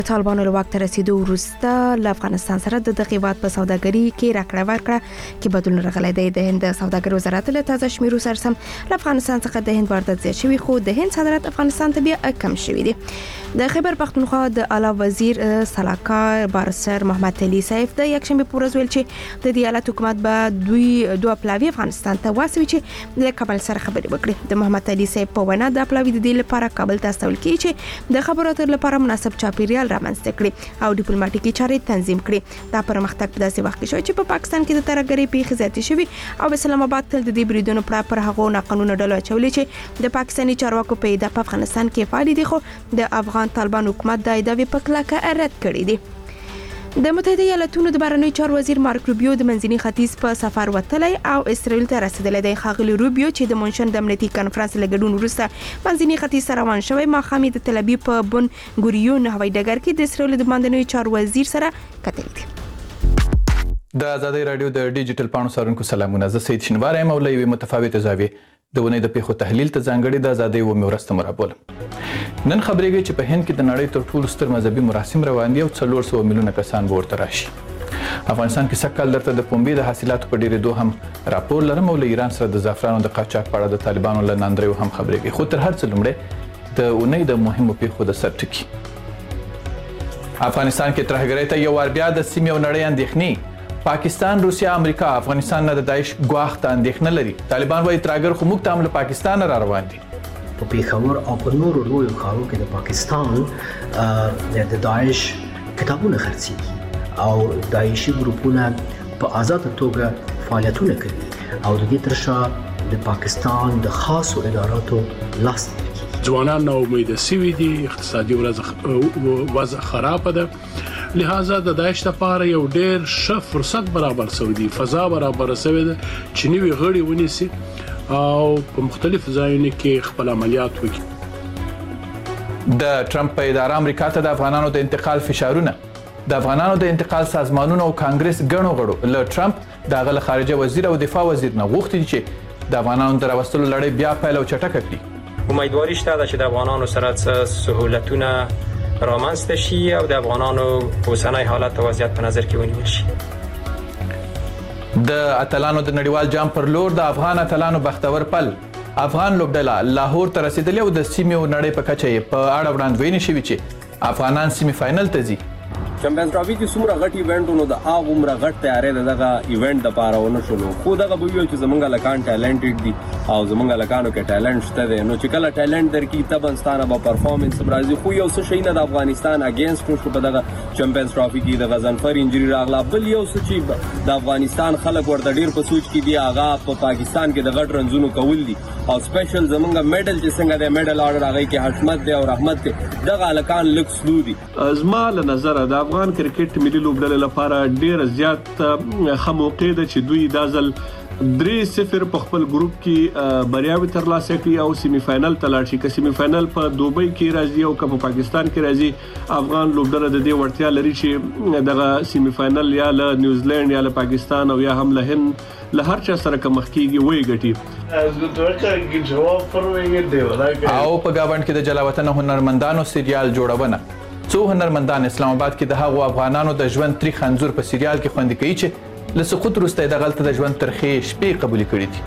طالبانو له واک ته رسیدو وروسته له افغانستان سره د دغه هیواد په سوداګري کې راکړه ورکړه کې بدلون راغلی دی. د هند سوداګرۍ وزارت له تازه شمیرو سره سم له افغانستان څخه د هند واردات زیات شوی، خو د هند صادرات افغانستان ته بیا کم شوی دي. د خیبر پختونخوا د اعلی وزیر سلاکار بارسر محمد علي صاحب د یکشنبه په ورځ ویل چې د ایالت حکومت به دوه پلاوی افغانستان ته واسوي چې د کابل سره خبرې وکړي. د محمد علي صاحب په وینا د پلاوی د دې لپاره کابل ته استول کیږي چې د خبرو اترو لپاره مناسب چاپیریال رامنځته کړي او ډیپلوماټیکي چارې تنظیم کړي. دا پرمختګ په داسې وخت کې شوی چې په پاکستان کې د ترهګرۍ پیښې زیاتې شوي او اسلام آباد تل د دې بریدونو پر هغو ناقانونه ډلو اچولې چې د پاکستاني چارواکو په اډه په افغانستان کې فعال دي، خو د افغان طالبان حکومت د ادعاوې په کلکه رد کړې دي. د متحده ایالاتونو د بهرنیو چارو وزیر مارک روبیو د منځني ختیځ په سفر وتلی او اسرائیل ته رسیدلی دی. ښاغلي روبیو چې د مونشن د امنیتي کانفرنس له ګډون وروسته منځني ختیځ ته روان شوی، ماښام د تل ابیب په بن ګوریون هوایي ډګر کې د اسرائیل د بهرنیو چارو وزیر سره کتلي دي. د آزادۍ راډیو د ډیجیټل پاڼو څارونکو سلامونه. زه سید شینوار یم او له یوې متفاوتې زاویې د ونې د پیښو تحلیل ته ځانګړې د آزادۍ و مرسته مرابولم. نن خبرېږي چې په هند کې د نړۍ تر ټولو ستر مذهبي مراسم روان دي او 400 میلیونه کسان به ورته راشي. افغانستان کې سږ درته د پنبې د حاصلاتو په ډېرېدو هم راپور لرم او له ایران سره د زعفرانو د قاچاق په اړه د طالبانو له ناندریو هم خبرېږي. خو تر هر څه لومړی د اونۍ د مهمو پیښو د سر ټکي. افغانستان کې ترهګرۍ ته یو وار بیا د سیمې او نړۍ اندېښنې. پاکستان، روسیا، امریکا افغانستان نه د داعش ګواښ ته اندېښنه لري. طالبان وايي ترهګر خو موږ ته هم له پاکستان را روان دي. په پیښور او په نورو لویو ښارونو کې د پاکستان د داعش کتابونه خرڅېږي او داعشي ګروپونه په آزاده توګه فعالیتونه کوي او د دې تر شا د پاکستان د خاصو اداراتو لاس دی. ځوانان نا امیده سوي دي، اقتصادي وضع خرابه ده، لہذا د داعش لپاره یو ډېر ښه فرصت برابر شوی دی، فضا برابر شوې ده چې نوي غړي ونیسي او په مختلفو ځایونو کې خپل عملیات وکړي. د ټرمپ په اداره امریکا ته د افغانانو د انتقال فشارونه. د افغانانو د انتقال سازمانونو او کانګرس ګڼو غړو له ټرمپ د هغه خارجه وزیر او دفاع وزیر نه غوښتي چې د افغانانو د راوستلو لړۍ بیا پیل او چټکه کړي. امیدواري شته چې د افغانانو سره سهولتونه رامنځته شي او د افغانانو اوسنی حالت او وضعیت په نظر کې ونیول شي. د اتلانو د نړیوال جام پر لور د افغان اتلانو بختور پل. افغان لوبډله لاهور ته رسیدلې او د سیمې او نړۍ په کچه یې په اړه وړاندوینې شوې چې افغانان سیمې فاینل ته ځي. چمپیونز ټرافي کې څومره غټ ایونټونو د هغه عمره غټ تیارې دغه ایونټ د پاره ونه شولو، خو دغه به ویل چې زمونږ لکان ټیلنټډ دي او زمونږ لکانو کې ټیلنټ شته دی، نو چې کله ټیلنټ درکې تبنستانه به پرفارمنس راځي. خو یو څه شي نه د افغانستان اگینست شو په دغه چمپیونز ټرافي کې د غزنفر انجری راغله. بل یو څه چې د افغانستان خلک ورته ډیر په سوچ کې دي هغه په پاکستان کې د غټ رنزونو کول دي او سپیشل زمونږ میډل چې څنګه د میډل آرډر هغه کې حشمت دی او رحمت دی، دغه لکان لک سلو دي. زما له نظر د افغان کرکټ ملي لوبډلې لپاره ډیر زیات ښه موقع ده چې دوی دا ځل 3-0 په خپل ګروپ کې بریاوي ترلاسه کړي او سیمی فائنل ته لاړ شي. که سیمی فائنل په دوبۍ کې راځي او که په پاکستان کې راځي، افغان لوبډله د دې وړتیا لري چې دغه سیمی فائنل یا له نیوزیلند یا له پاکستان او یا هم له هند له هر چا سره کومخ کیږي وای ګټي. او په گاوند کې د جلاوطن هنرمندانو سریال جوړونه. څو هنرمندان اسلام آباد کې د هغو افغانانو د ژوند تریخ انځور په سریال کې خوندي کوي چې له سقوط وروسته د غلطه د ژوند ترخې شپې قبول کړي دي.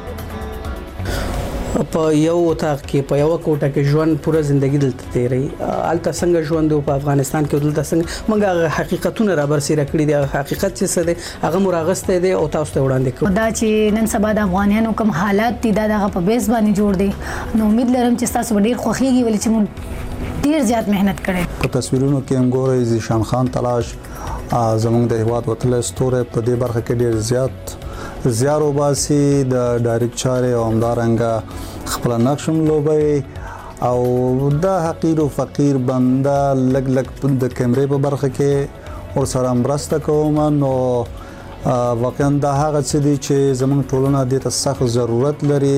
په یو اتاق کې په یو کوټه کې ژوند پوره ژوندۍ دلته تیری الته څنګه ژوند په افغانستان کې دلته څنګه موږ حقیقتونه را برسېره کړی دي. حقیقت چې څه دی هغه مراغسته دي او تاسو ته وړاندې کوم دا چې نن سبا د افغانانو کوم حالات دي دا دغه په بیس باندې جوړ دي. نو امید لرم چې تاسو ډیر خوښیږي ولې چې موږ ډیر زیات مهنت کړې. په تصویرونو کې هم ګورئ ذیشان خان تلاش زمونږ د هیواد وتل ستوره په دې برخه کې ډیر زیار وباسي د ډایرکټ چارې او همدارنګه خپل نقشم لوبي او د حقیر او فقیر بنده لګ د کیمرې په برخه کې ور سره مرسته کوم. نو واقعا دا هغه څه دي چې زمونږ ټولنه د ته سخت ضرورت لري.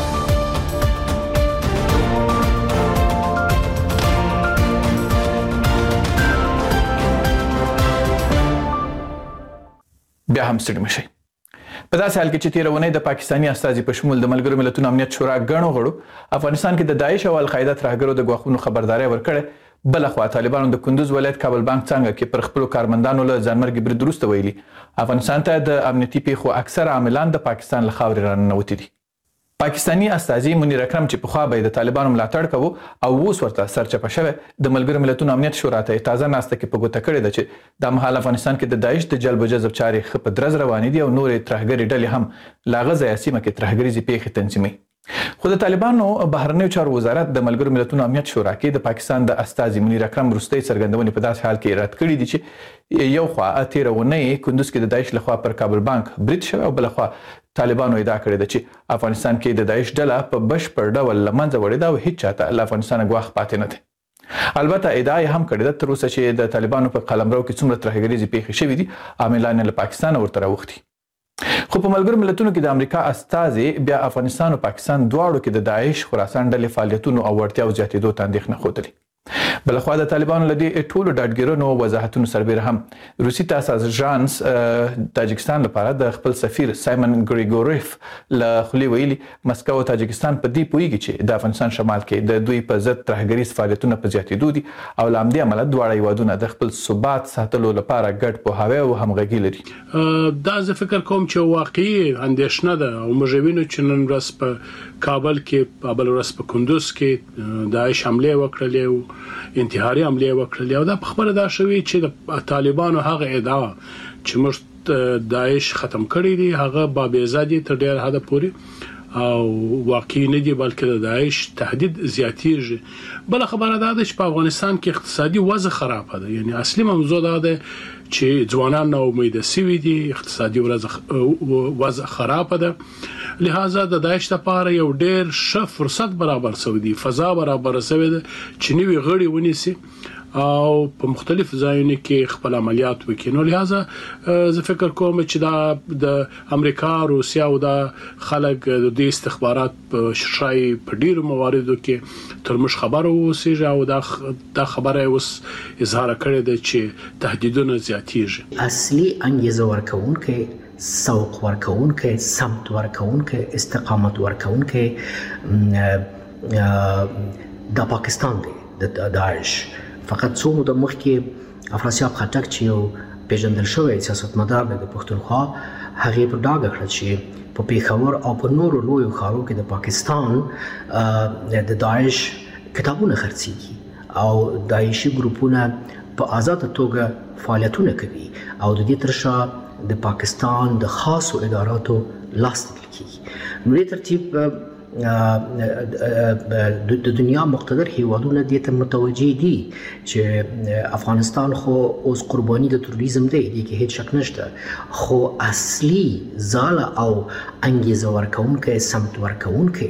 بیا هم ستړي مشئ. په داسې حال کې چې تېره اونۍ د پاکستاني استازي په شمول د ملګرو ملتونو امنیت شورا ګڼو غړو افغانستان کې د داعش او القاعده ترهګرو د ګواښونو خبرداري ورکړې، بلخوا طالبانو د کندوز ولایت کابل بانک څنګه کې پر خپل کارمندانو له ځانمرګي برید وروسته ویلي افغانستان ته د امنیتي پیښو اکثر عاملان د پاکستان له خاورې راننوتي دي. پاکستانی استازي منیر اکرم چې پخوا به د طالبانو ملاتړ کوي او اوس ورته سرچپه شوی د ملګرو ملتونو امنیت شورا ته تازه ناسته کې په ګوته کړې ده چې د مهال افغانستان کې د داعش د جلب و جذب چارې ښه په درز روانې دي او نورې ترهګرې ډلې هم لا غزه سیمه کې ترهګریزې پیښې تنظیموي. خو د طالبانو بهرنیو چارو وزارت د ملګرو ملتونو امنیت شورا کې د پاکستان د استازي منیر اکرم وروستۍ څرګندونې په داسې حال کې رد کړي دي چې یو خوا تېره اونۍ کندوز کې د داعش لخوا پر کابل بانک برید شوی او بل خوا طالبانو ادعا کړې ده چې افغانستان کې د داعش ډله په بشپړ ډول له منځه وړې ده او هیڅ چاته له افغانستانه ګواښ پاتې نه دی. البته ادعا یې هم کړې ده تر اوسه چې د طالبانو په قلمرو کې څومره ترهګریزې پیښې شوي دي عاملان له پاکستانه ورته راوښتي. خو په ملګرو ملتونو کې د امریکا استازي بیا افغانستان او پاکستان دواړو کې د داعش خراسان ډلې فعالیتونو او وړتیاو زیاتېدو ته اندېښنه ښودلې. بلخوا د طالبانو له دې ټولو ډاډګیرانو وضاحتونو سربېره هم روسي تاساس ژانس تاجکستان لپاره د خپل سفیر سایمن ګریګوریف له خولې ویلي مسکو او تاجکستان په دې پوهیږي چې د افغانستان شمال کې د دوی په ضد ترهګریز فعالیتونه په زیاتېدو دي او له همدې امله دواړه هیوادونه د خپل ثبات ساتلو لپاره ګډ پوهاوی او همغږي لري. دا زه فکر کوم چې واقعي اندېښنه ده او موږ وینو چې نن ورځ په کابل کې بل ورځ په کندوز کې داعش حمله وکړلې او انتحاري حمله وکړلې او دا په خبره دا شوی چې د طالبانو هغه ادعا چې موږ داعش ختم کړی دی هغه بابیزادي تر ډیر حد پورې او واقعي نه دی بلکې د داعش تهدید زیاتیږي. بل خبره دا ده چې په افغانستان کې اقتصادي وضع خراب ده، یعنی اصلي موضوع دا ده چې ځوانان نو امید سوي دي، اقتصادي وضع خراب ده، لہذا د داعش لپاره یو ډیر ښه فرصت برابر شوی دی، فضا برابر شوی ده چې نوی غړي ونیسي او په مختلف ځایونو کې خپل عملیات وکړي. نو لہذا زه فکر کوم چې دا د امریکا روسیا او د خلک د دې استخبارات په شای په ډیرو مواردو کې تر موږ خبرو اوسېږي او دا خبره اوس اظهار کړې ده چې تهدیدونه زیاتېږي. اصلي انګیزه ورکوونکې، سوق ورکوونکې، سمت ورکوونکې، استقامت ورکوونکې د پاکستان دی، د داعش. فقط څو موده مخکې افراسیاب خټک چې یو پیژندل شوی سیاستمدار دی د پښتونخوا، هغې په ډاګه کړه چې په پېښور او په نورو لویو ښارو کې د پاکستان د داعش کتابونه خرڅېږي او داعشي ګروپونه په آزاده توګه فعالیتونه کوي او د دې تر شا د پاکستان د خاصو اداراتو لاس لیدل کېږي. نو دې ترتیب د دنیا مقتدر هیوادونه دې ته متوجه دي چې افغانستان خو اوس قرباني د تروریزم دی، دې کې هیڅ شک نشته، خو اصلي ځاله او انګیزه ورکوونکی، سمت ورکوونکی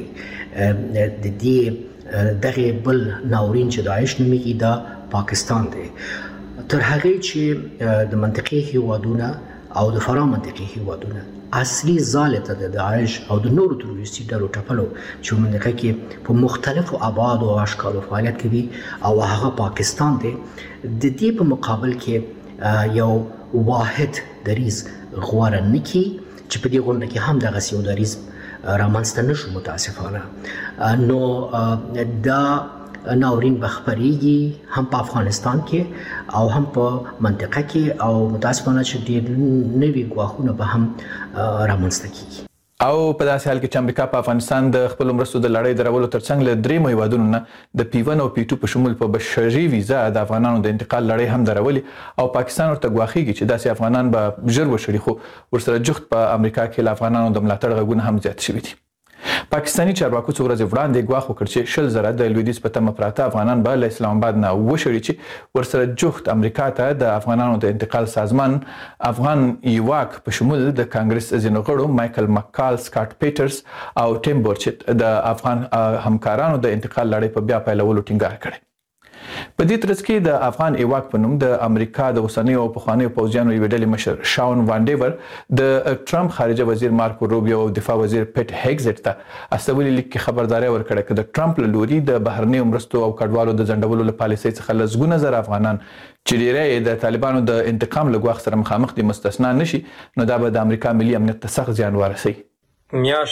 د دې دغه بل ناورین چې داعش نومیږي دا پاکستان دی. تر هغې چې د منطقې هیوادونه او د فرا منطقې هیوادونه اصلي ځاله ته د داعش او د نورو تروریستي ډلو ټپلو چې منطقه کې په مختلفو ابعادو او اشکالو فعالیت کوي او هغه پاکستان دی، د دې په مقابل کې یو واحد دریځ غوره نه کړي چې په دې غونډه کې هم دغسې یو دریځ رامنځته نه شو متاسفانه. نو دا ناورین به خپریږي هم په افغانستان کې او هم په منطقه کې او متاسفانه چې ډېر نوي ګواښونه به هم رامنځته کیږي. او په داسې حال کې چې امریکا په افغانستان د خپل مرستو د لړۍ درولو ترڅنګ له درېیمو هیوادونو نه د P1 او P2 په شمول په بشري ویزا د افغانانو د انتقال لړۍ هم درولي او پاکستان ورته ګواښیږي چې داسې افغانان به ژر وشړي، خو ورسره جفت په امریکا کې له افغانانو د ملاتړ غږونه هم زیات شوي دي. پاکستاني چارواکو څو ورځې وړاندې ګواښ وکړ چې 100,000 د لویدیځ په تمه پراته افغانان به له اسلام آباد نه وشړي چې ورسره جفت امریکا ته د افغانانو د انتقال سازمان افغان ایواک په شمول د کانګرس ځینو غړو مایکل مکال، سکاټ پیټرز او ټیم بورچت د افغان همکارانو د انتقال لړۍ په بیا پیلولو ټینګار کړی. په دې ترڅ کې د افغان ایواک په نوم د امریکا د اوسنیو او پخوانیو پوځیانو یوې ډلې مشر شاون وانډیور د ټرمپ خارجه وزیر مارکو روبیو او دفاع وزیر پیټ هیګزټ ته استولي لیک کې خبرداري ورکړه چې د ټرمپ له لوري د بهرنیو مرستو او کډوالو د ځنډولو له پالیسۍ څخه لسګونه زره افغانان چې ډیری د طالبانو د انتقام له ګواښ سره مخامخ دي مستثنا نشي، نو دا به د امریکا ملي امنیت ته سخت زیان ورسوي. میاش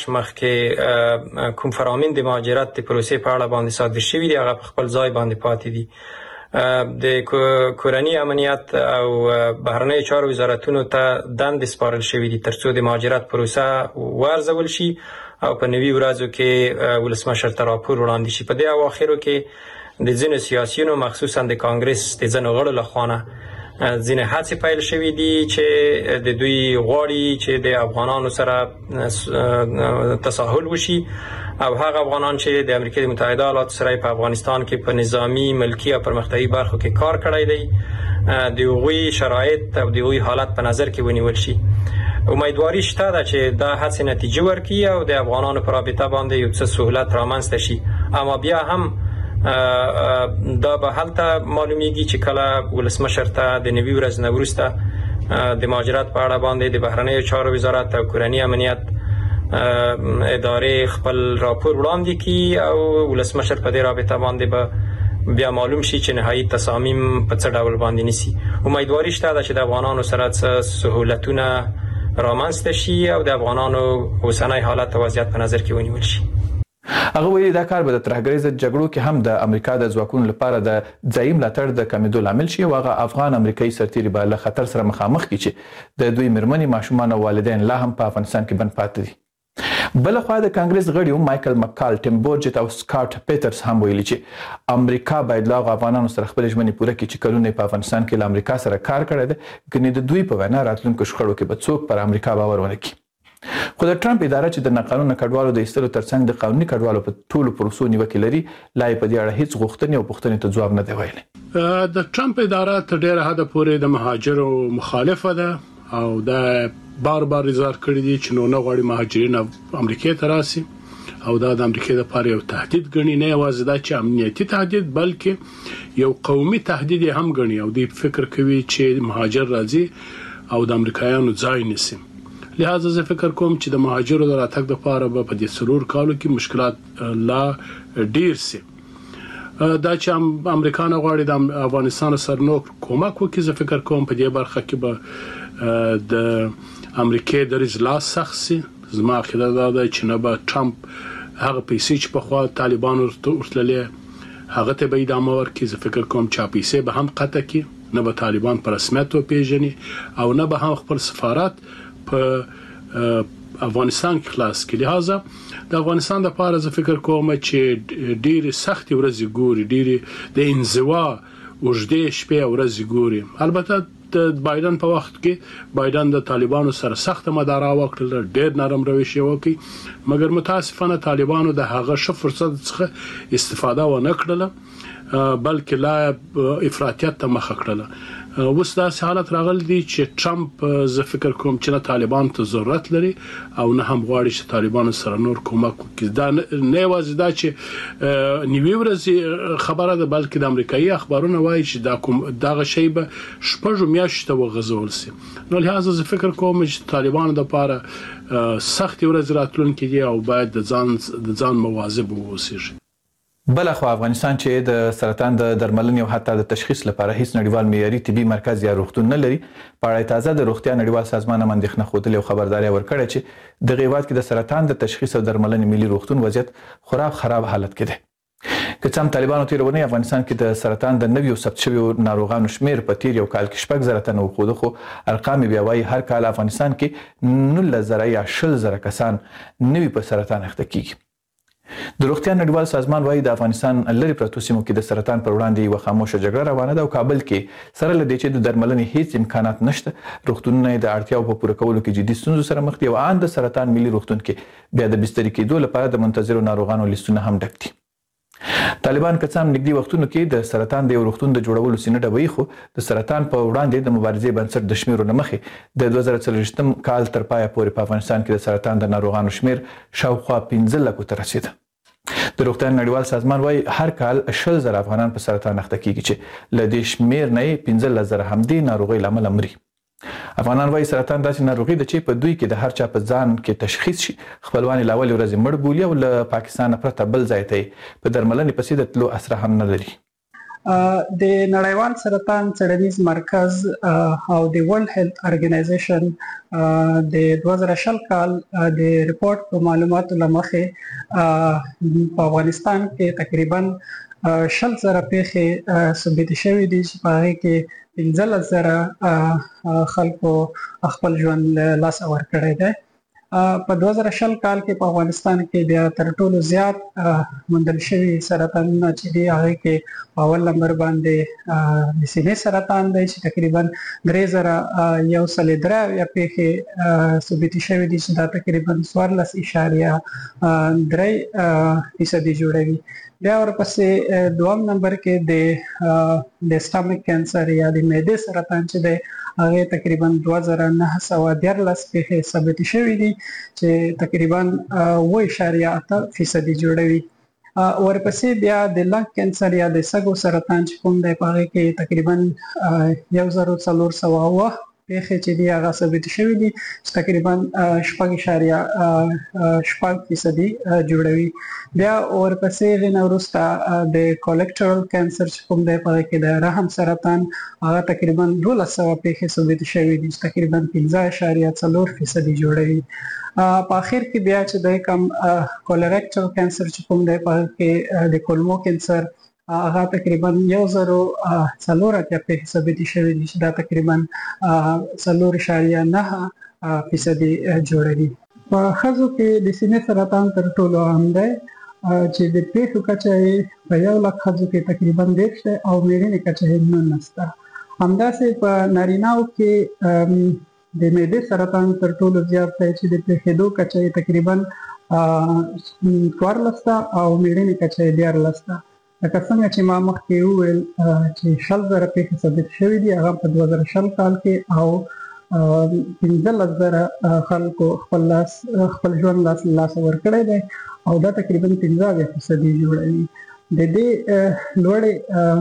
مخکې کوم فرامین د مهاجرت د پروسې په اړه باندې صادر شوي دي، هغه په خپل ځای باندې پاتې دي. د کورنی امنیت او بهرنی چارو وزارتونو ته دند سپارل شوې دي ترڅو د مهاجرت پروسه وارزول شي او په نوي ورځو کې ولسمشر ته راپور وړاندې شي. په دې اواخرو کې د ځینو سیاسيونو مخصوصا د کانګرس د ځینو غړو لخوا ځینې هڅې پیل شوې دي چې د دوی غواړي چې د افغانانو سره تساهل وشي او هغه افغانان چې د امریکا متحده ایالاتو سره په افغانستان کې په نظامی ملکی او پرمختیايي برخو کې کار کړی دی د هغوی شرایط او د هغوی حالت په نظر کې ونیول شي. امیدواري شته ده چې دا هڅې نتیجه ورکړي او د افغانانو پر رابطه باندې یو څه سهولت رامنځته شي. اما بیا هم دا به هلته معلومیږي چې کله ولسمشر ته د نوي ورځ نه وروسته د مهاجرت په اړه باندې د بهرنیو چارو وزارت او کورنی امنیت ادارې خپل راپور وړاندې کړي او ولسمشر په دې رابطه باندې به بیا معلوم شي چې نهایي تصامیم په څه ډول باندې نیسي. امیدواري شته چې د افغانانو سره سهولتونه رامنځته شي او د افغانانو اوسنی حالت او وضعیت په نظر کې ونیول شي. هغه ویلي دا کار به د ترهګریز جګړو کې هم د امریکا د ځواکونو لپاره د ځایي ملاتړ د کمیدو لامل شي او هغه افغان امریکایي سرتیري به له خطر سره مخامخ کړي چې د دوی مېرمنې ماشومان او والدین لا هم په افغانستان کې بند پاتې دي. بلخوا د کانګرس غړي مایکل مکال، ټیم بورجټ او سکاټ پیټرز هم ویلي چې امریکا باید له افغانانو سره خپل ژمنې پوره کړي چې کلونه په افغانستان کې له امریکا سره کار کړی دی، ګنې د دوی په وینا راتلونکو شخړو کې به څوک پر امریکا باور ونه کړي. خو د ټرمپ اداره چې د ناقانونه کډوالو د ایستلو ترڅنګ د قانوني کډوالو په ټولو پروسو نیوکې لري، لا یې په دې اړه هیڅ غوښتنې او پوښتنې ته ځواب نه دی ویلی. د ټرمپ اداره تر ډیره حده پورې د مهاجرو مخالفه ده او دا بار بار اظهار کړی دی چې نه غواړي مهاجرین امریکا ته راسي او دا د امریکا لپاره یو تهدید ګڼي، نه یوازې دا چې امنیتي تهدید بلکې یو قومي تهدید هم ګڼي او دوی فکر کوي چې مهاجر راځي او د امریکایانو ځای نیسي. لہذا زه فکر کوم چې د مهاجرو د راتګ لپاره به په دې څلور کالو کې مشکلات لا ډیر سي. دا چې امریکا غواړي د افغانستان سره نو کومک وکړي، زه فکر کوم په دې برخه کې به د امریکا د اجلاس سخت سي. زما عقیده ده چې نه به ټرمپ هغه پیسې چې په خوا طالبانو ورتللې هغه ته به ادامه ورکړي. زه فکر کوم چې پیسې به هم قطع کړي، نه به طالبان په رسمیت وپیژني او نه به هم خپل سفارت په افغانستان کې خلاص کړي. لہذا د افغانستان لپاره زه فکر کوم چې ډېر سخت ورځې ګوري، ډېر د انزوا وجدې شپې ورځې ګوري. البته د بایدن په وخت کې بایدن د طالبانو سره سخت مدارا وکړل، ډېر نرم روش وکړي، مګر متاسفانه طالبانو د هغه ښه فرصت څخه استفاده ونه کړله بلکې لا افراطیت ته مخه کړله. اوس داسې حالت راغلی دی چې ټرمپ زه فکر کوم چې نه طالبان ته ضرورت لري او نه هم غواړي چې طالبان سره نور کومک وکړي. دا نه یوازې دا چې نیوي ورځې خبره ده بلکې د امریکایي اخبارونه وایي چې دغه شی به شپږ میاشتې وغځول شي. نو لهدا زه فکر کوم چې طالبان د لپاره سخت ورځ راتلونکي دي او باید د ځان مواظب واوسي. بلخوا افغانستان چې د سرطان د درملنې او حتی د تشخیص لپاره هیڅ نړیوال معیاري طبي مرکز یا روغتون نه لري، په اړه تازه د روغتیا نړیوال سازمان هم اندېښنه ښودلې او خبرداري ورکړې چې د هیواد کې د سرطان د تشخیص او درملنې ملي روغتون وضعیت خراب حالت کې دی. که څه هم طالبانو تیرونی افغانستان کې د سرطان د نویو ثبت شویو ناروغانو شمیر په تیر یو کال کې 6,000 تنه وخوده، خو ارقام بیا وايي هر کال افغانستان کې 19,000 یا 20,000 کسان نوي په سرطان اخته کیږي. د روغتیا نړیوال سازمان وايي د افغانستان لري پرتو سیمو کې د سرطان پر وړاندې یو خاموشه جګړه روانه ده او کابل کې سره لدې چې د درملنې هیڅ امکانات نشته، روغتونونه د اړتیاو په پوره کولو کې جدي ستونزو سره مخ دي او ان د سرطان ملي روغتون کې بیا د بسترې کېدو لپاره د منتظرو ناروغانو لیستونه هم ډک دي. طالبان که څه هم نږدې وختونو کې د سرطان د یو روغتون د جوړولو سینه ډبوي، خو د سرطان په وړاندې د مبارزې بنسټ د شمیرو نه مخې د 2024 کال تر پایه پورې په افغانستان کې د سرطان د ناروغانو شمیر شاوخوا 15 لکو ته رسیده. د روغتیا نړیوال سازمان وايي هر کال 20,000 افغانان په سرطان اخته کیږي چې له دې شمیر نه 15,000 همدې ناروغي لامل مري. افغانان وايي سرطان داسې ناروغي ده چې په دوی کې د هر چا په ځان کې تشخیص شي، خپلوان لاول ورځ مړ بولي او له پاکستان پرته بل ځای ته په درملنې پسې د تلو اسره هم نه لري. د نړیوال سرطان څېړنیز مرکز او د ورلد هیلث ارګنایزیشن د 2020 کال د ریپورت په معلوماتو لمخې په افغانستان کې تقریبا 10,000 پیښې ثبت شوې دي چې په هغه کې 15,000 خلکو خپل ژوند لاس ورکړی دی. په 2020 کال کې په افغانستان کې بیا تر ټولو زیات موندل شوي سرطانونه چې دي هغه کې په اول نمبر باندې د سینې سرطان دی چې تقریبا 3,103 پیښې ثبت شوي دي چې دا تقریبا 14.3% جوړوي. بیا ورپسې دوم نمبر کې د سټامک کانسر یا د معدې سرطان چې دی هغه تقریبا 2,914 پیښې ثبت شوې دي چې تقریبا 8.8% جوړوي. ورپسې بیا د لنګ کانسر یا د سږو سرطان چې کوم دی په هغه کې تقریبا 1,407 پیښې چې دی هغه ثبت شوې دي چې تقریبا 6.8% جوړوي. بیا ورپسې غوښنه وروسته د کولېکټرل کانسر چې کوم دی په هغه کې د رحم سرطان هغه تقریبا 1,200 پیښې ثبت شوې دي چې تقریبا 15.4% جوړوي. په اخر کې بیا چې د کم کولریکټل کانسر چې کوم دی په هغه کې د کولمو کانسر هغه تقریبا 1,400 پیښې ثبت شوې دي چې دا تقریبا 4.9% جوړوي. په ښځو کې د سینې سرطان تر ټولو عام دی چې د پیښو کچه په 1,00,000 ښځو کې تقریبا 10 دی او مېرمنې کچه 19 ده. همداسې په نارینه‌و کې د معدې سرطان تر ټولو زیات دی چې د پیښېدو کچه تقریبا 14 او مېرمنې کچه 14 ده. لکه څنګه چې ما مخکې وویل چې 10,000 پیښې ثبت شوې دي هغه په 2020 کال کې او 15,000 خلکو خپل ژوند لاس ورکړی دی او دا تقریبا 15% جوړوي. د دې لوړې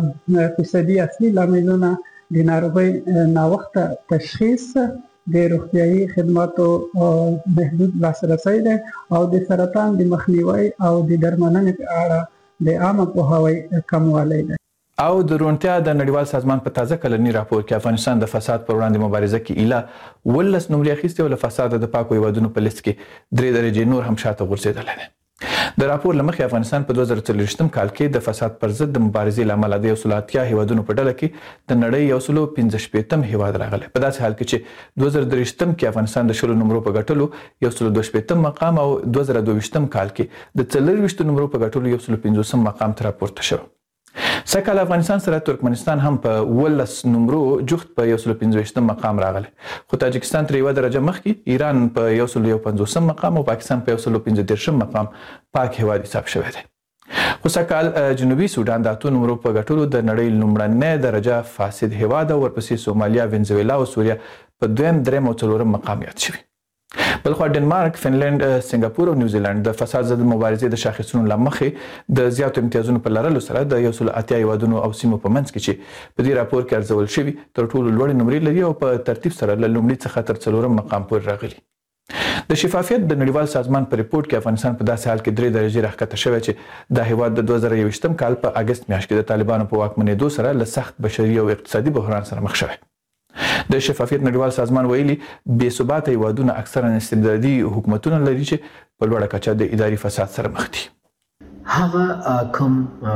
فیصدي اصلي لاملونه د ناروغۍ ناوخته تشخیص، د روغتیايي خدماتو محدود لاسرسی دی او د سرطان د مخنیوي او د درملنې په اړه د عامه پوهاوي کموالی دی. او د روڼتیا د نړیوال سازمان په تازه کلنی راپور کې افغانستان د فساد پر وړاندې مبارزه کې ایله 12 نمرې اخیستې او له فساد د پاکو هیوادونو په لیست کې 3 درجې نور هم شاته غورځېدلی دی. د راپور له مخې افغانستان په 2024 کال کې د فساد پر ضد د مبارزې له امله د 180 هیوادونو په ډله کې د نړۍ 115 هیواد راغلی. په داسې حال کې چې 2023 کې افغانستان د 10 نمرو په ګټلو 122 مقام او 2022 کال کې د 24 نمرو په ګټلو 150 مقام ته راپورته شو. سږکال افغانستان سره ترکمنستان هم په 12 نمرو جفت په 115 مقام راغلی، خو تاجکستان تر یوه درجه مخکې، ایران په 151 مقام او پاکستان په 135 مقام پاک هیواد حساب شوی دی. خو سږکال جنوبي سودان د 8 نمرو په ګټلو د نړۍ لومړنی درجه فاسد هیواد او ورپسې سومالیا، وینزویلا او سوریه په 2م، 3م او 4م مقام یاد شوي. بلخوا ډنمارک، فنلند، سنگاپور او نیوزیلند د فساد ضد مبارزې د شاخصونو له مخې د زیاتو امتیازونو په لرلو سره د 180 هیوادونو او سیمو په منځ کې چې په دې راپور کې ارزول شوي تر ټولو لوړې نمرې لري او په ترتیب سره له لومړي څخه تر 4م مقام پورې راغلي. د شفافیت د نړیوال سازمان په ریپورت کې افغانستان په داسې حال کې 3 درجې راښکته شوی چې د هیواد د 2021 کال په اگست میاشت کې د طالبانو په واکمنېدو سره له سخت بشري او اقتصادي بحران سره مخ شوی. د شفافیت نړیوال سازمان ویلي بې ثباته هیوادونه اکثرا استبدادي حکومتونه لري چې په لوړه کچه د اداري فساد سره مخ دي. هغه کوم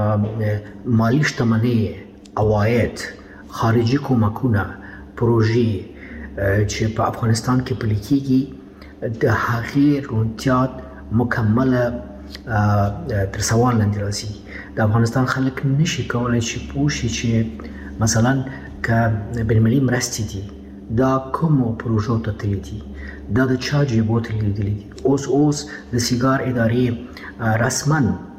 مالی شتمنۍ، عواید، خارجي کومکونه، پروژې چې په افغانستان کې پلي کېږي د هغې روڼتیا مکمله تر سوال لاندې راځي. د افغانستان خلک نشي کولی چې پوه شي چې مثلا که بین‌المللي مرستې دي دا کومو پروژو ته تللي دي، دا د چا جیبو ته لیدلي دي. اوس د سیګار ادارې رسما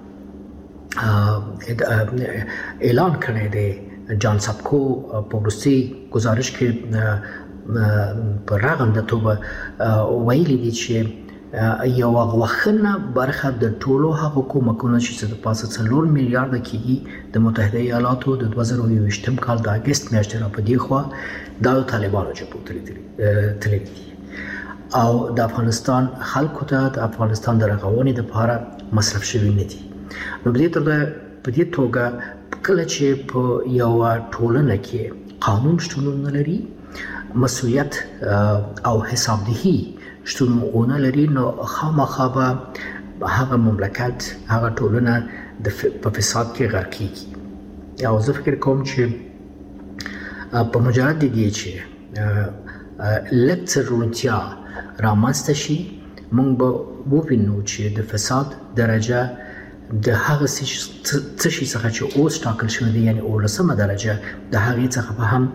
اعلان کړی دی، جان سبکو په وروستي ګزارش کې په رغنده توګه ویلي دي چې یو غوښنه برخه د ټولو هغو کومکونو چې د پاسه 4 میلیارډ کېږي د متحده ایالاتو د 2022 کال د اګست میاشتې را په دې خوا دا د طالبانو جیبو تللي دي او د افغانستان خلکو ته د افغانستان د رغونې دپاره مصرف شوي نه دي. نو په دې توګه کله چې په یوه ټولنه کې قانون شتون نه لري، مسؤلیت او حسابدهي شتون ونه لري، نو خامخا به هغه مملکت، هغه ټولنه په فساد کې غرق کیږي او زه فکر کوم چې په مجرد دې چې لکه رونتیا رامنځته شي موږ به ووینو چې د فساد درجه د هغه څه شي څخه چې اوس ټاکل شوی دی یعنی 18مه درجه د هغې څخه به هم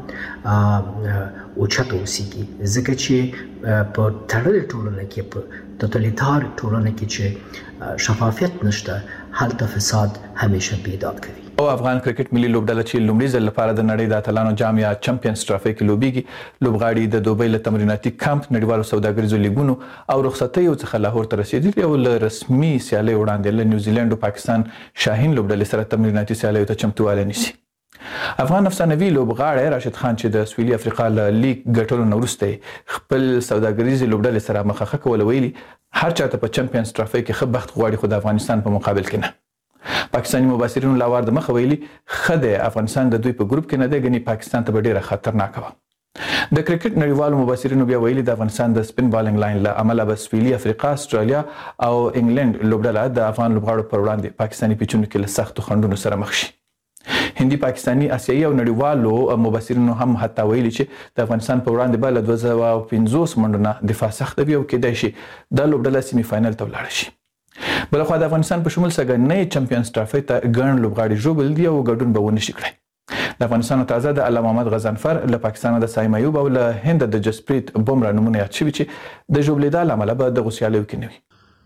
اوچته اوسیږي ځکه چې په تړلې ټولنه کې په توتالیتار ټولنه کې چې شفافیت نشته هلته فساد همیشه بیداد کوي او افغان کرکټ ملي لوبډله چې لومړي ځل لپاره د نړۍ د اتلانو جام یا چمپیونز ټرافي کې لوبيږي لوبغاړي د دوبۍ له تمریناتي کمپ نړیوالو سوداګریزو لیګونو او رخصتیو څخه لاهور ته رسیدلي او له رسمي سیالۍ وړاندې له نیوزیلند او پاکستان شاهین لوبډلې سره تمریناتي سیالیو ته چمتووالی نیسي افغان افسانوي لوبغاړی راشد خان چې د سویلي افریقا له لیګ ګټلو نه وروسته خپل سوداګریزې لوبډلې سره مخه کول ویلي هر چاته په چمپیونز ټرافي کې ښه بخت غواړي خو د افغانستان په مقابل کې نه پاکستاني مبصرینو لاوار د مخه ویلي خدای افغانستان د دوی په ګروپ کې نه دی غني پاکستان ته ډیره خطرناک و د کرکټ نړیوالو مبصرینو بیا ویلي د افغانستان د سپین بالینګ لاین له امله به سویلي افریقا استرالیا او انګلند لوبډله د افغان لوبغاړو پر وړاندې پاکستاني پیچونو کې له سختو خنډونو سره مخ شي هندي پاکستاني اسیایي او نړیوالو مبصرینو هم حتی ویلي چې د افغانستان په وړاندې به له 2050 منډونه دفاع سخت وي او کېدای شي د لوبډله سیمي فائنل ته ولاړ شي بلخو د افغانستان په شمول سګنۍ چمپیونز ټرافي ته ګڼ لوبغاړي ژوبل دي او ګډون به ونه شي کړی د افغانستان تازه د علامه محمد غزنفر له پاکستان د سایم ایوب او له هند د جسپریت بومرا نمونه یاد شوي چې د ژوبلیدا لامل به د غوسیالیو کې نه وي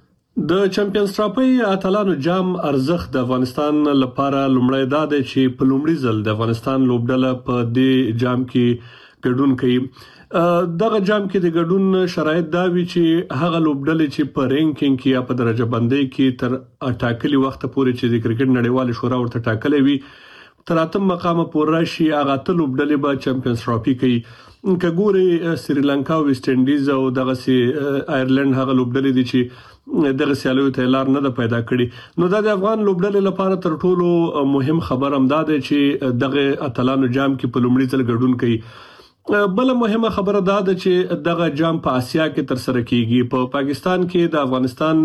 د چمپیونز ټرافي اتلانو جام ارزښت د افغانستان لپاره لومړی دا دی چې په لومړي ځل د افغانستان لوبډله په دې جام کې ګډون کوي دغه جام کې د ګډون شرایط دا وی چې هغه لوبډلې چې په رینکینګ کې یا په درجه بندۍ کې تر ټاکلي وخت پورې چې د کرکټ نړیوال شورا ورته ټاکلې وي تر اتم مقام پورې راشي هغه ته لوبډلې به چمپیونز ټرافي کوي کګوري سریلانکا او ویسټ انډیز او دغه سي آیرلند هغه لوبډلې دي چې دغه سیالیو ته لار نه پیدا کړي نو دا د افغان لوبډلې لپاره تر ټولو مهم خبر هم دا دی چې دغه اتلانو جام کې په لومړي ځل ګډون کوي بل مهمه خبره دا ده چې دغه جام په آسیا کې تر سره کیږي په پاکستان کې د افغانستان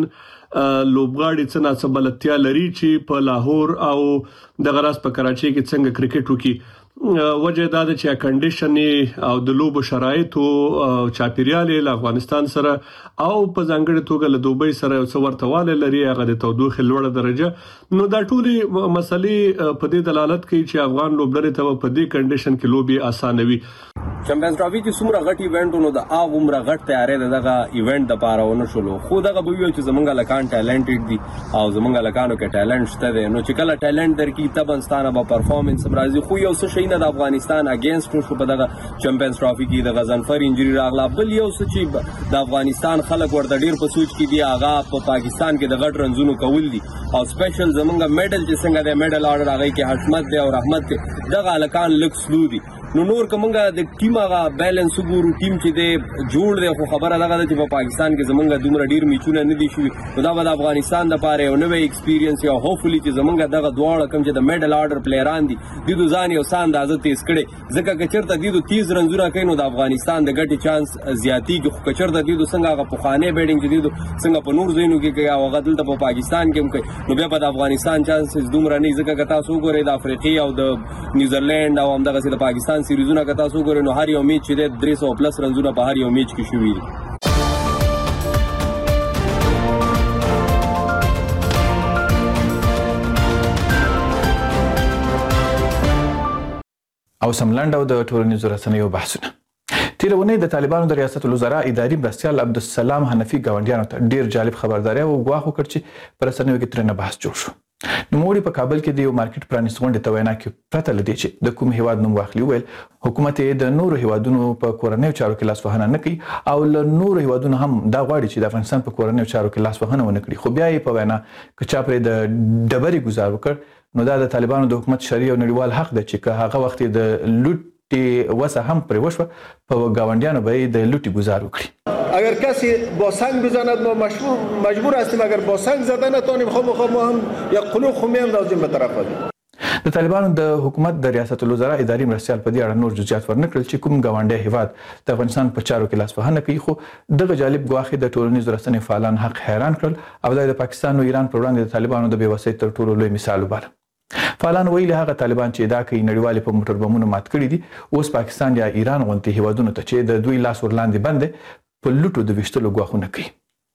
لوبغاړي څنګه سبلتیا لري چې په لاهور او د غراس په کراچي کې څنګه کرکټ وکړي وجه دا ده چې کنډیشن او د لوبو شرایط او چاپیریال له افغانستان سره او په ځانګړي توګه له دوبۍ سره یو څه ورتهواله لري هغه د تودوخه لوړه درجه نو دا ټولي مسلې په دې دلالت کوي چې افغان لوبډلې ته په دې کنډیشن کې لوبي اسانه وي چمپیونز ټرافي چې څومره غټ ایونټونو د هغه عمره غټ تیارې دغه ایونت د پاره ونه شلو خو دغه به ویل چې زمونږ لکان ټالنټډ دي او زمونږ لکانو کې ټالنټ شته دي نو چې کله ټالنټ درکې تبنستانه به پرفارمنس راځي خو یو څه شي نه د افغانستان اگینست شو په دغه چمپیونز ټرافي کې د غزنفر انجری راغله بل یو څه چې د افغانستان خلک ورته ډیر په سوچ کې دي هغه په پاکستان کې د غټ رنزونو کول دي او سپیشل زمونږ میډل چې څنګه د میډل آرډر هغه کې حشمت دی او رحمت دی دغه لکان لکس لو دي نو نور کومه د ټیم هغه بیلانس وګورو ټیم چې دی جوړ دی خو خبره ده چې په پاکستان کې زمونږ دومره ډیر میچونه نه دي شوي دا به د افغانستان د پاره یو نوې ایکسپیرینس یا هوپفلی چې زمونږ دغه دواړه کوم چې د میډل آرډر پلیران دي د ځان یو سان اندازه تیز کړي ځکه چې چرته د 30 رنزونه کینو د افغانستان د ګټي چانس زیاتی کې خو چرته د څنګه هغه پخوانه بیټینګ چې د څنګه په نور زینو کې کوي او غدل ته په پاکستان کې هم کوي نو بیا په افغانستان چانسز دومره نه ځکه که تاسو وګورئ د افریقي او د نیوزیلند او هم دغه د پاکستان سیریزونه که تاسو وګورئ نو هر یو میچ چې 300 پلس رنزونه په هر یو میچ کې شوي دي او سملند او د ټولنیزو رسنیو بحثونه تیرونه د طالبانو د ریاست الوزرا اداري مرستیال عبدالسلام حنفي گاونډیانو ته ډیر جالب خبرداري او غواخو کړ چې پر رسنیو کې ترنه بحث جوړ شو نوموړي په کابل کې د یو مارکیټ پرانیست غونډې ته وینا کې پرته لدی چې د کوم هیواد نوم واخلي ویل حکومت د نورو هیوادونو په کورنیو چارو کې لاس وهنه نه کوي او له نورو هیوادونو هم دا غواړي چې د افغانستان په کورنیو چارو کې لاس وهنه ونه کړي خو بیا یې په وینا کې چا پرې د ډبري گزار وکړ نو دا د طالبانو د حکومت شرعي او نړیوال حق دی چې هغه وخت د لوټي وسه هم پرې وشوه په گاونډیانو به د لوټي گزار وکړي اگر کسی با سنگ بزند ما مجبور هستیم اگر با سنگ زدن نتونیم خب ما هم یک قلوق خمی اندازیم به طرف د طالبانو د حکومت د ریاست الوزرا اداري مرستيال په دې اړه نور جزئیات ورنکړل چې کوم ګاونډي هیواد د افغانستان په چارو کې لاسوهنه کوي، خو دغه جالب ګواښ د ټولنیزو رسنیو فعالان حق حیران کړل او د پاکستان او ایران پر وړاندې د طالبانو د بېوسۍ تر ټولو لوی مثال وباله. فعالان ویلي هغه طالبان چې دا کوي نړیوالې په موټر بمونو مات کړي دي، اوس پاکستان یا ایران غونډې هیوادونو ته چې د دوی لاس ورلاندې بند په لوټو د ویشتلو ګواښونه کوي.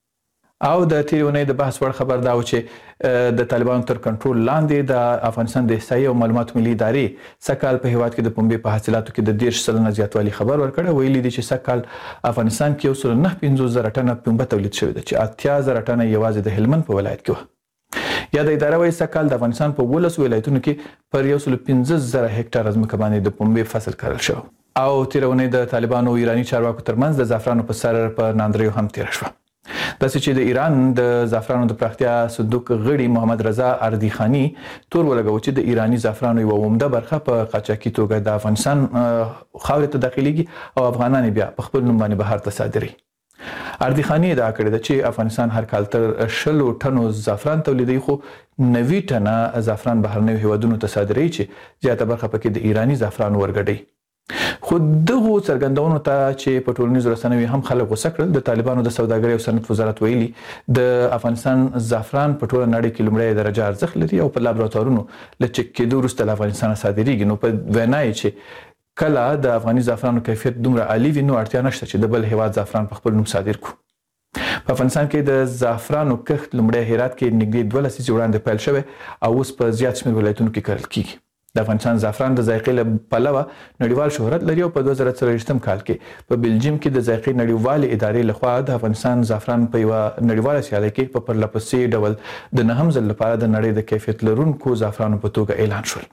او د تیرې اونۍ د بحث وړ خبر دا و چې د طالبانو تر کنټرول لاندې د افغانستان د احصایې او معلوماتو ملي ادارې سږ په هیواد کې د پنبې په حاصلاتو کې د 10% زیاتوالی خبر ورکړی. ویلي دي چې سږ افغانستان کې 1.95 ټنه پنبه تولید شوې ده چې 80,000 ټنه یوازې د هلمند په ولایت کې و. یا د اداره وايي سږ د افغانستان په 12 ولایتونو کې پر 115,000 هکټار ځمکه باندې د پنبې فصل کرل شو. او تیرې اونۍ د طالبانو او ایرانی چارواکو ترمنځ د زعفرانو په سر په ناندریو هم تیر شو. داسې چې د ایران د زعفرانو د پراختیا صندوق غړي محمد رضا اردیخانی تور ولګو چې د ایرانی زعفرانو یو عمده برخه په قاچاقي توګه د افغانستان خاورې ته داخليږي او افغانان بیا په خپل نوم باندې بهر ته صادري. اردیخانی ادعا کړې ده چې افغانستان هر کال تر 100 ټنو زعفران تولیدوي، خو 90 ټنه زعفران بهرنیو هیوادونو ته صادري چې زیاته برخه پکې د ایرانی زعفران ورګډي. خو دغه څرګندونو ته چې په ټولنیزو رسنیو هم خلک غوسه کړل، د طالبانو د سوداګرۍ او صنعت وزارت ویلي د افغانستان زعفران په ټوله نړۍ کې لومړی درجه ارزښت لري او په لابراتوارونو له چک کېدو وروسته له افغانستان صادریږي. نو په وینا یې چې کله د افغاني زعفرانو کیفیت دومره عالی وي نو اړتیا نشته چې د بل هیواد زعفران په خپل نوم صادر کړو. په افغانستان کې د زعفرانو کښت لومړی هرات کې نږدې 2 لسیزې وړاندې پیل شوی او اوس په زیات شمېر ولایتونو کې کرل کیږي. د افغانستان زعفران د ذایقې له پلوه نړیوال شهرت لري او په 2023 کال کې په بلجیم کې د ذایقې نړیوالې ادارې لخوا د افغانستان زعفران په یو نړیواله سیالۍ کې په پرلپسې ډول د نهم ځل لپاره د نړۍ د کیفیت لرونکو زعفرانو په توګه اعلان شول.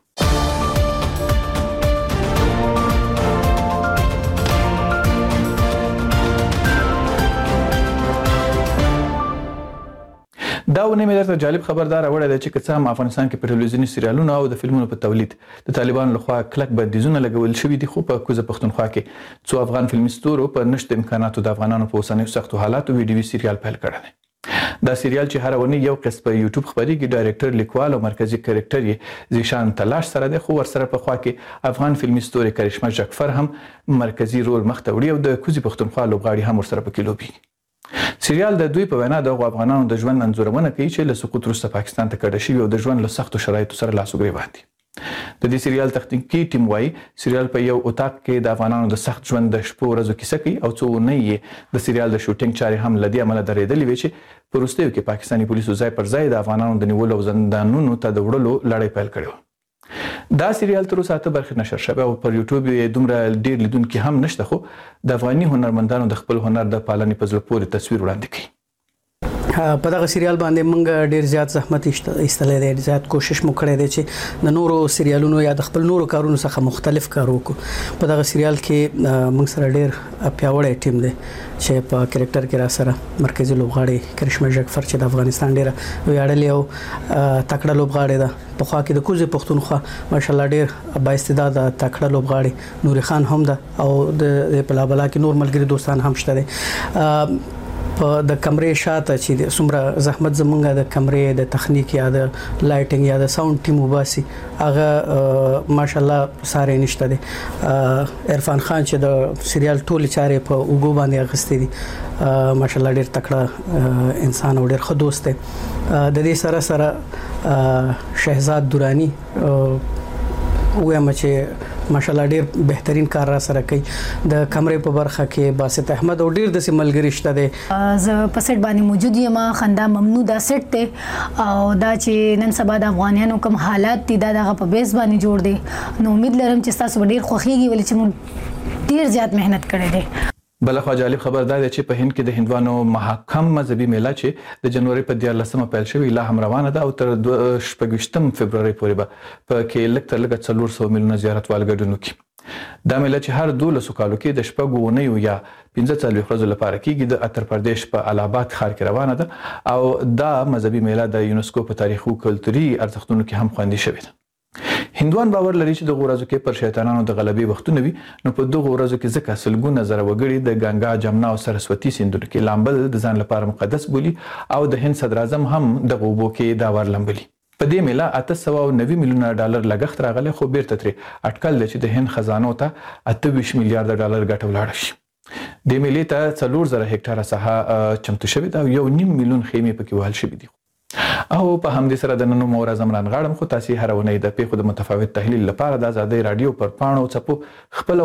دا ونه مې درته جالب خبردار اوړه ده چې که هم افغانستان کې په ټلویزیوني سریالونو او د فلمونو په تولید د طالبانو لخوا کلک بندیزونه لګول شوي دي، خو په کوزه پښتونخوا کې څو افغان فلمي ستورو په نشته امکاناتو د افغانانو په اوسنیو سختو حالاتو ویډیوي سریال پیل کړی دی. دا سریال چې هر ونی یو قسم په یوټیوب خبريږي، ډایرکټر لیکوال او مرکزی کریکټر یې زیشان تلاش سره ده، خو ورسره په خوا کې افغان فلمي ستوري کرشمه جعفر هم مرکزی رول مخته وړي او د کوزه پښتونخوا لوبغاړي هم ورسره پکې لوبي. سریال د دوی په وینا د افغانانو د ژوند انځورونه کوي چې له سقوط وروسته پاکستان ته کډه شوي او د ژوند له سختو شرایطو سره لاس او ګریوان دي. د دې سریال تخنیکی ټیم وايي سریال په یو اتاق کې د افغانانو د سخت ژوند د شپو ورځو کیسه کوي او څو نه د سریال د شوټینګ چارې هم لدی عمله درېدلې وي چې په وروستیو کې پاکستاني پولیسو ځای پر ځای د افغانانو د نیولو او زندانونو ته د وړلو لړۍ پیل کړې و. دا سریال تر اوسه 8 برخې نشر شوی او پر یوټیوب یې دومره ډیر لیدونکي هم نشته، خو د افغاني هنرمندانو د خپل هنر د پالنې په زړه پورې تصویر وړاندې کوي. په دغه سریال باندې موږ ډیر زیات زحمت ایستلې دي، زیات کوشش مو کړی دی چې د نورو سریالونو یا د خپل نورو کارونو څخه مختلف کار وکړو. په دغه سریال کې موږ سره ډیر پیاوړی ټیم دی چې په کریکټر کې را سره مرکزی لوبغاړي کرشمه جعفر چې د افغانستان ډیره ویاړلې او تکړه لوبغاړي ده. په خوا کې د کوزه پښتونخوا ماشاءالله ډیر با استعداد تکړه لوبغاړي نوري خان هم ده او د بلابلا کې نور ملګری دوستان هم شته دي. په د کمرې شاته چې څومره زحمت زمونږه د کمرې د تخنیک یا د لایټینګ یا د ساوند ټیم وباسي هغه ماشاءالله ساره نشته دي. عرفان خان چې د سریال ټول چارې په اوګو باندې اغستې دي، ماشاءالله ډیر تکړه انسان او ډیر ښه دوست دی. د دې سره سره شهزاد درانی وایم چې ماشاءالله ډیر بهترین کار را سره کوي. د کمرې په برخه کې باسط احمد او ډیر د ملګری شته دي. ز په سیټ باندې موجود یم، خندا ممنوع دا سیټ ته او دا چې نن سبا د افغانانو کوم حالات دي دا دغه په بیس باندې جوړ دي. نو امید لرم چې تاسو ډیر خوښیږي ولې چې موږ ډیر زیات مهنت کړی دی. بلخوا جالب خبر دا دی چې په هند کې د هندوانو محکم مذهبي میله چې د جنوري په 14 پیل شوی لا هم روانه ده او تر 28 فبرवरी پورې به په کې لږ تر لږه 400 میلیونه زیارتوال ګډون کوي. دا میله چې هر 12 کالو کې د شپږو اونیو یا 15 ورځو لپاره کېږي د اتر پردیش په الهاباد ښار کې روانه ده او دا مذهبي میله د یونسکو په تاریخي او کلتوري ارزښتونو کې هم خوندي شوې ده. هندوان باور لري چې د ورځو کې پر شیطانانو د غلبې وختونه وي، نو په دغه ورځو کې ځکه سلګونه زره وګړي د ګنگا، جمنا او سرسوتی سیندونو کې لامبل د ځان لپاره مقدس بولي او د هند صدر اعظم هم د اوبو کې دا ور لامبلي. په دې میله 890 میلیونه ډالر لګښت راغلی خو بیرته ترې اټکل دی چې د هند خزانو ته 28 میلیارډ ډالر ګټه ولاړه شي. د میلې ته 4000 هکټاره ساحه چمتو شوې ده او 1.5 میلیون خیمې پکې وهل شوې دي. او په همدې سره د نن مو ورځ غاړم خو تاسو هر ونې د پیښو د متفاوت تحلیل لپاره د آزادۍ رادیو پر پاڼو چپو خپل